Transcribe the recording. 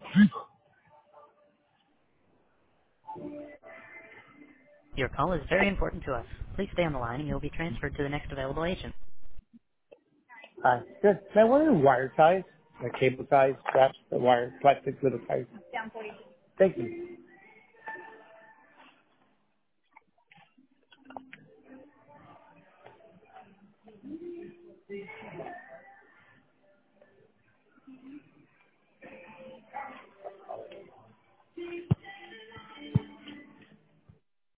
Your call is very important to us. Please stay on the line and you'll be transferred to the next available agent. Hi. Good. Man, what are wire ties? Like cable ties, straps, the wire, plastic little ties. Thank you.